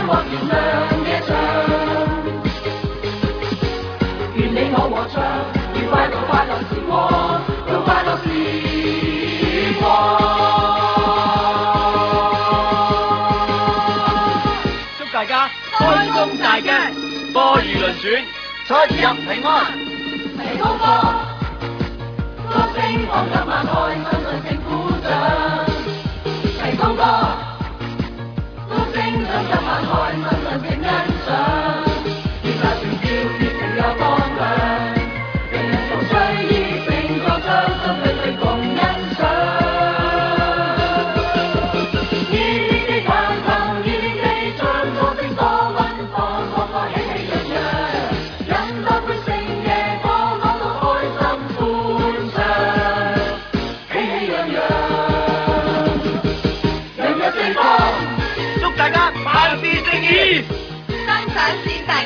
或原諒夜長。願你我和唱，愉快樂快樂時光，用快樂時光。 祝大家開工大吉，波如輪轉，出入平安。 齊高歌，歌聲放今晚開心盡情鼓掌。齊高歌，歌聲將今晚開心盡情欣賞。熱鬧團結，熱情又光亮，人人同追熱誠歌唱，心對對共欣賞。熱烈地彈琴，熱烈地唱，歌聲多溫放，個個喜氣洋洋，飲多杯勝夜歌，講到開心歡暢，喜氣洋洋，人日四方。 祝大家萬事勝意， 心想事成。